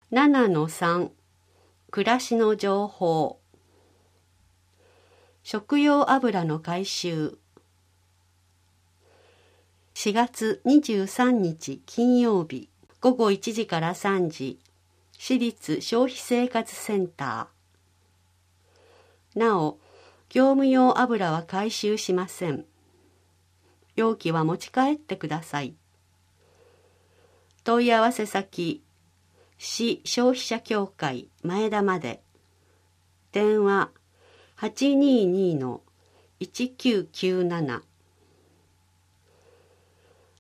7-3 暮らしの情報。食用油の回収。4月23日金曜日午後1時から3時、市立消費生活センター。なお、業務用油は回収しません。容器は持ち帰ってください。問い合わせ先、市消費者協会前田まで。電話 822-1997